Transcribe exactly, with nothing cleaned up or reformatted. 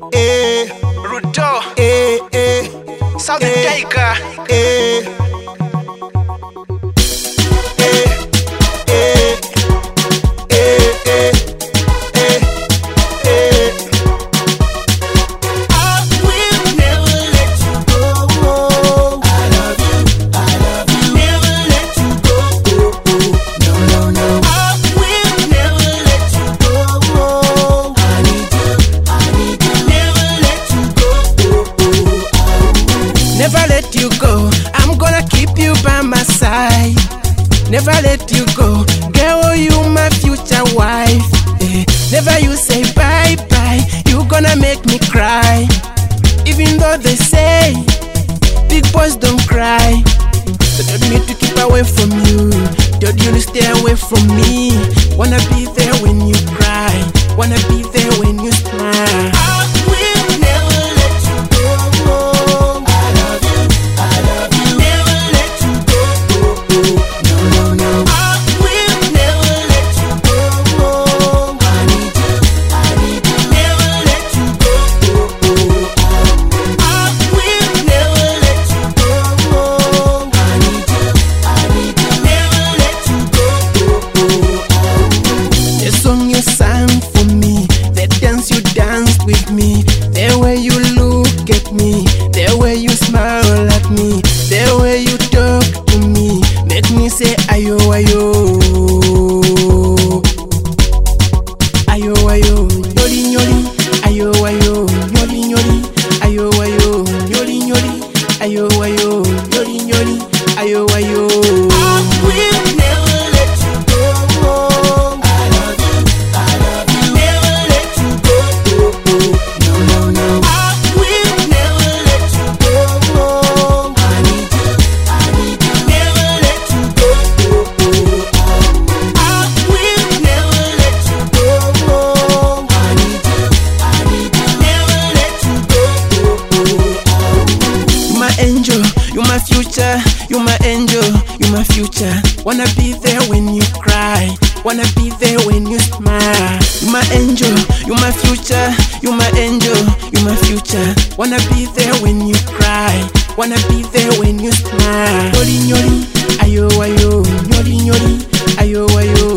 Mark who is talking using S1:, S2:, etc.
S1: eh,
S2: Rudo,
S1: eh, eh,
S2: South
S1: eh,
S2: Tiger,
S1: eh, eh, eh, eh, eh, eh, eh. I will never let you go. I love you, I love you. Never let you go. Oh, oh. No, no, no. I will never let you go. I need you, I need you. Never let you go. Oh, oh, oh.
S3: Never let you go, I'm gonna keep you by my side. Never let you go, girl, you my future wife. Eh, never you say bye bye, you gonna make me cry. Even though they say big boys don't cry, they told me to keep away from you, told you to stay away from me. Wanna be there when you cry, wanna be there when you smile.
S1: I will never let you go. I love you, I love you. Never let you go. Oh, oh. No, no, no. I will never let you go. I need you, I need you. Never let you go. Oh, oh. I will never let you go. I need you, I need you. Never let you go. Oh, oh.
S3: The song you sang for me, the dance you danced with me, the way you look at me, the way you smile at me, the way you talk to me, make me say ayo ayo, ayo ayo, nyoli nyoli, ayo ayo, nyoli nyoli, ayo ayo, nyoli nyoli, ayo ayo, nyoli nyoli, ayo ayo.
S1: I will never let you go. I love you, I love you. Never let you go. Oh, oh. No, no, no. I will never let you go. I need you, I need you. Never let you go. Oh, oh. I will never let you go. I need you, I need you. Never let you go. Oh,
S3: You my angel, you my future, you my angel, you my future. Wanna be there when you cry, wanna be there when you smile. You my angel, you my future, you my angel, you my future. Wanna be there when you cry, wanna be there when you smile. Nyoli nyoli, ayo ayo, nyoli nyoli, ayo ayo.